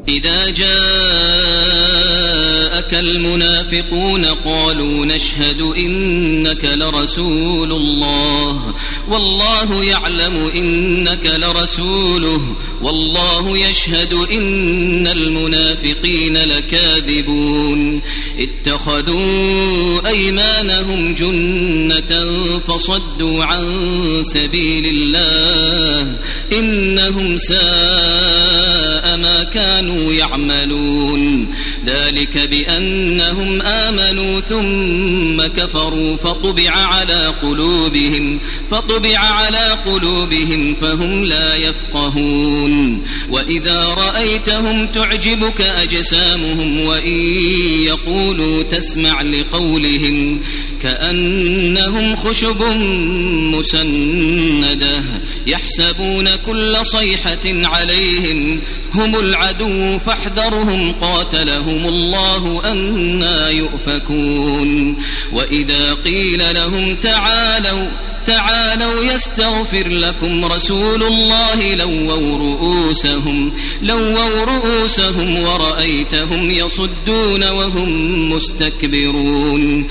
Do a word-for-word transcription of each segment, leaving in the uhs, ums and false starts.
إذا جاءك المنافقون قالوا نشهد إنك لرسول الله والله يعلم إنك لرسوله والله يشهد إن المنافقين لكاذبون اتخذوا أيمانهم جنة فصدوا عن سبيل الله إنهم ساء ما كانوا يعملون ذلك بأنهم آمنوا ثم كفروا فطبع على قلوبهم فطبع على قلوبهم فهم لا يفقهون وإذا رأيتهم تعجبك أجسامهم وإن يقولوا تسمع لقولهم كأنهم خشب مسندة يحسبون كل صيحة عليهم هم العدو فاحذرهم قاتلهم الله أنى يؤفكون وإذا قيل لهم تعالوا تعالوا يستغفر لكم رسول الله لووا رؤوسهم لووا رؤوسهم ورأيتهم يصدون وهم مستكبرون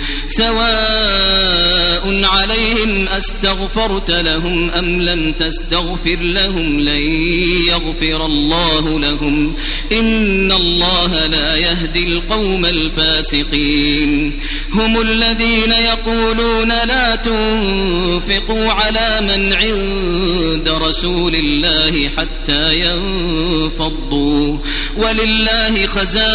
سواء عليهم أستغفرت لهم أم لم تستغفر لهم لن يغفر الله لهم إن الله لا يهدي القوم الفاسقين هم الذين يقولون لا تنفقوا أنفقوا على من عند رسول الله حتى ينفضوا ولله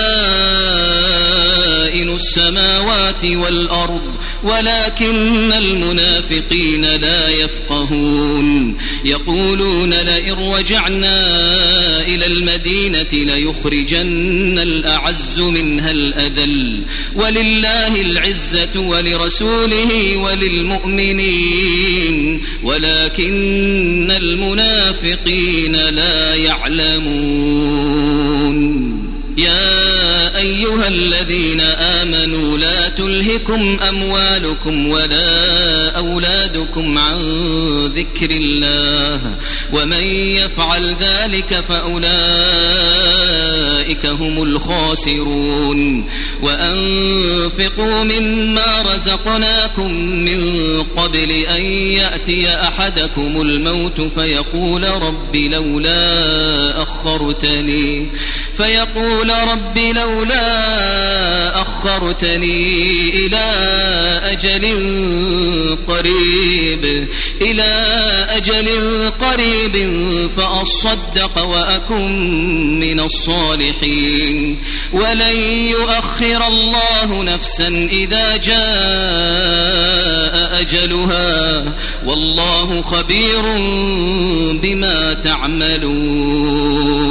خزائن السماوات والأرض ولكن المنافقين لا يفقهون يقولون لئن رجعنا إلى المدينة ليخرجن الأعز منها الأذل ولله العزة ولرسوله وللمؤمنين ولكن المنافقين لا يعلمون يا أيها الذين آمنوا لا تلهكم أموالكم ولا أولادكم عن ذكر الله ومن يفعل ذلك فأولئك هم الخاسرون وأنفقوا مما رزقناكم من قبل أن يأتي أحدكم الموت فيقول رب لولا أخرتني فيقول رب لولا أخرتني إلى أجل قريب إلى أجل قريب فأصدق وأكن من الصالحين ولن يؤخر الله نفسا إذا جاء أجلها والله خبير بما تعملون.